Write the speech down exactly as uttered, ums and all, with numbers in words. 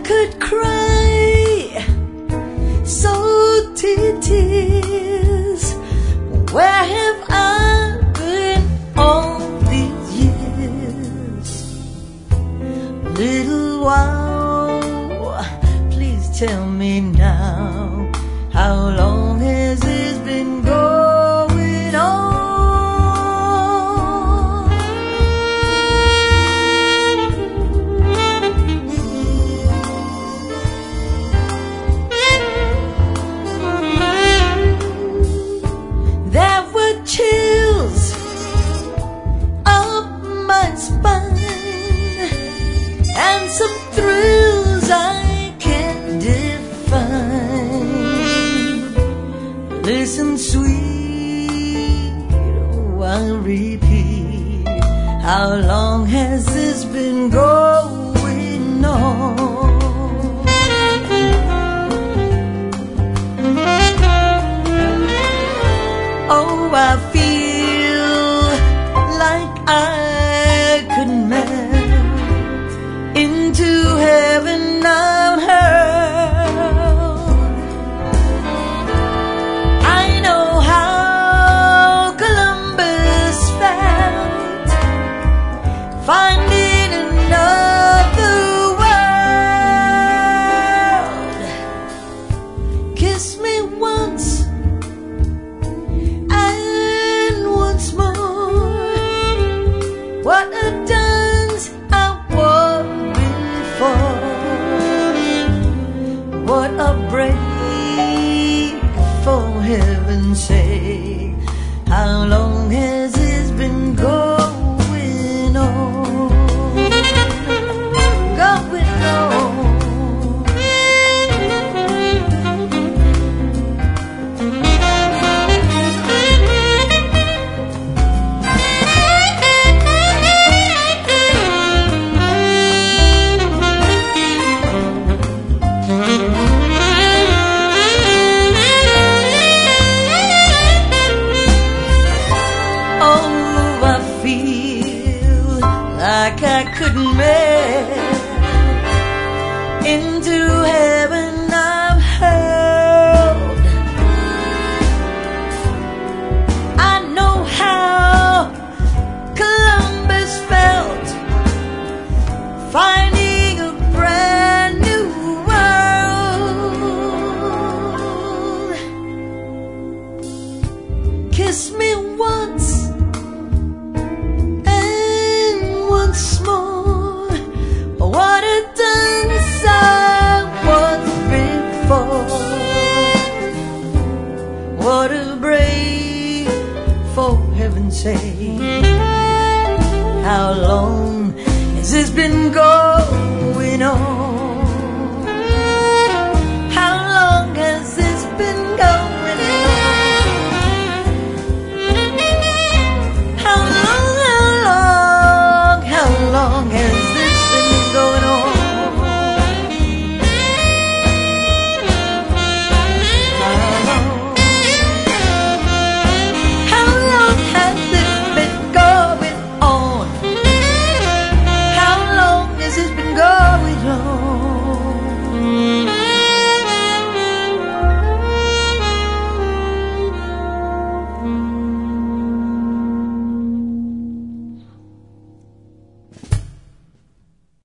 could cry so to tears. Where have I been all these years? Little while, please tell me now, how long has this been going on? There were chills up my spine and some thrills I can't define. Listen, sweet, oh, I'll repeat. How long has this been going on? Oh, I feel like I could melt into heaven I've heard. I know how Columbus felt, finding another world. Kiss me once and once more. What a dance I was before. What a break, for heaven's sake. How long has this been going on? Going on. Like I couldn't melt into heaven I've heard. I know how Columbus felt, finding a brand new world. Kiss me once once more. What a dance I was before. What a break, for heaven's sake. How long has this been